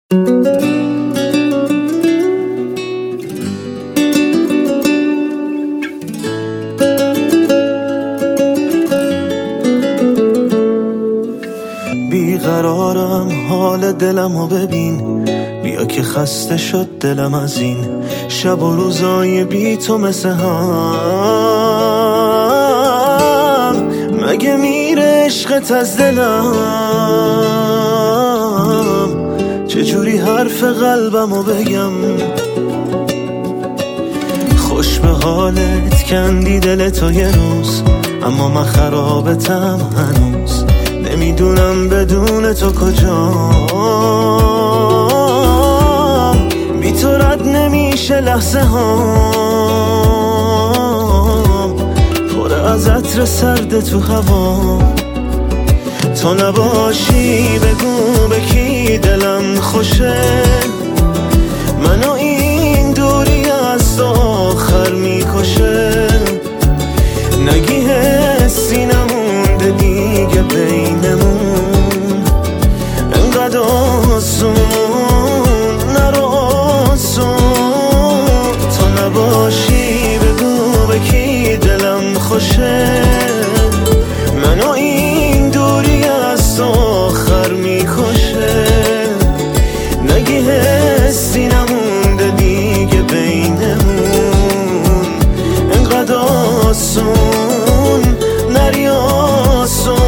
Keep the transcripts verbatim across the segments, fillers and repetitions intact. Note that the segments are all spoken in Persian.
بیقرارم، حال دلمو ببین، بیا که خسته شد دلم از این شب و روزای بی تو مثل هم. مگه میره عشقت از دلم؟ چجوری حرف قلبمو بگم؟ خوش به حالت کندی دل تو یه روز، اما من خرابتم هنوز. نمیدونم بدون تو کجام، بی تو رد نمیشه لحظه ها، پر از عطر سرد تو هوا. تو نباشی بگو به کی دلم خوشه، منو این دوری از تو آخر میکشه. نگی حسی نمونده دیگه بینمون، انقدر آسون نرو آسون. تو نباشی بگو به کی دلم خوشه، منو این دوری از تو آخر میکشه. نگی حسی نمونده دیگه بینمون، انقدر آسون نری آسون.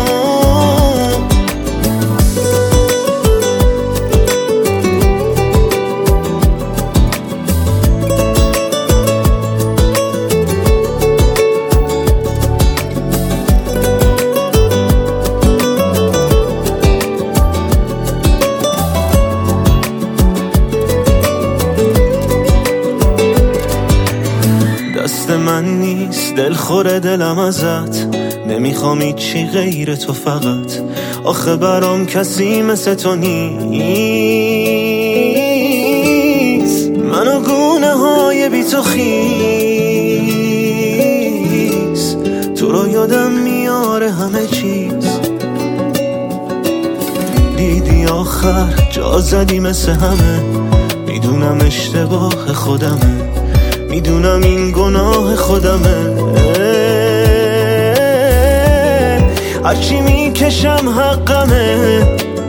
دست من نیست دل خوره دلم ازت، نمیخوام هیچی غیر تو فقط. آخه برام کسی مثل تو نیست، منو گونه های بی تو خیس. تو رو یادم میاره همه چیز، دیدی آخر جا زدی مثل همه. میدونم اشتباه خودمه، میدونم این گناه خودمه. هرچی میکشم حقمه،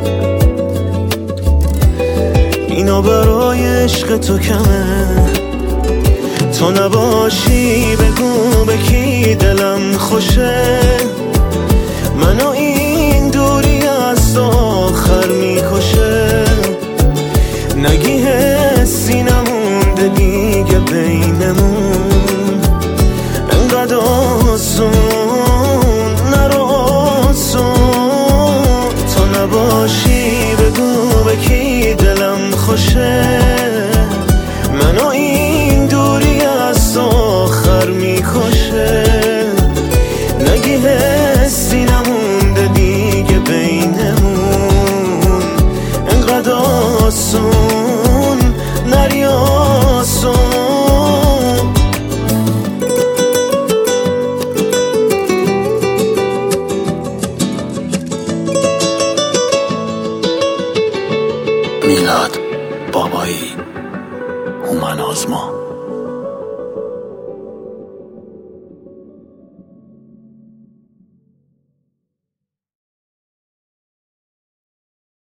اینا برای عشق تو کمه. تو نباشی بگو به کی دلم خوشه، منو این دوری از تو آخر میکشه. نگی حسی نمونده دیگه بینمون، انقدر آسون نرو آسون. تو نباشی بگو به کی دلم خوشه، منو این دوری از تو آخر میکشه. نگی حسی نمونده دیگه بینمون، انقدر آسون نری آسون. میلاد بابایی، هومن آزما.